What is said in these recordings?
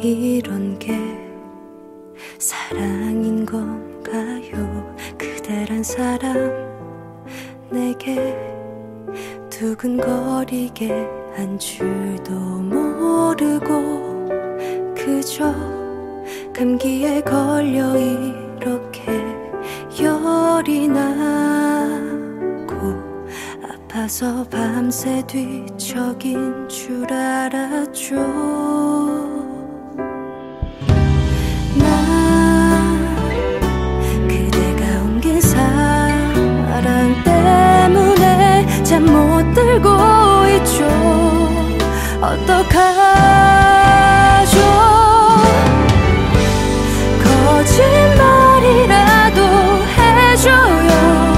이런 게 사랑인 건가요? 그대란 사람 내게 두근거리게 한 줄도 모르고 그저 감기에 걸려 이렇게 열이 나고 아파서 밤새 뒤척인 줄 알았죠. 난 그대가 옮긴 사랑 때문에 잠 못 들고 있죠. 어떡하죠? 거짓말이라도 해줘요.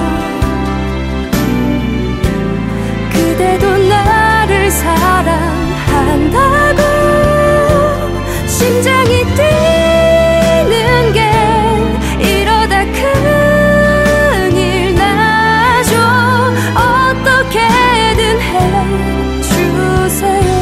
그대도 나를 사랑한다고. 심장이 뛰는 게 이러다 큰일 나죠. 어떻게든 해주세요.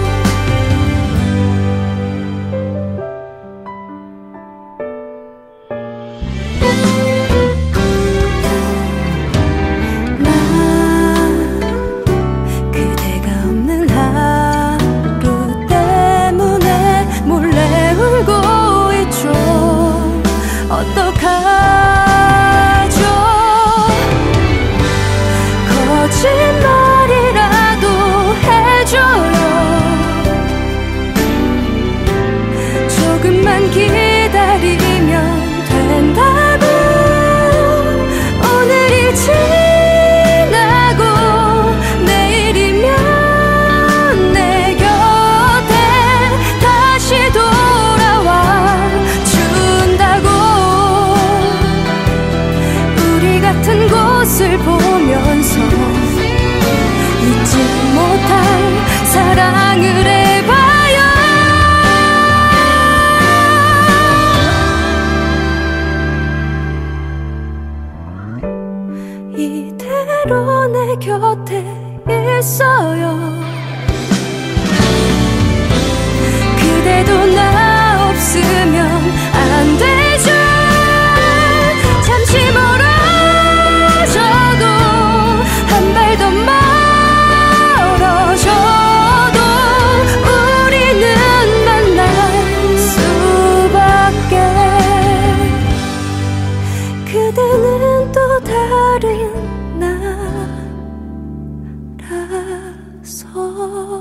어떡하죠? 거짓말이라도 해줘요. 조금만 기다리면 된다고. 오늘이 지나고 내일이면 내 곁에 다시 돌아와 준다고. 같은 곳을 보면서 잊지 못할 사랑을 해봐요. 이대로 내 곁에 있어요. 그대도 나 없으면 안 되죠. 잠시 멀어 한 발 더 멀어져도 우리는 만날 수밖에. 그대는 또 다른 나라서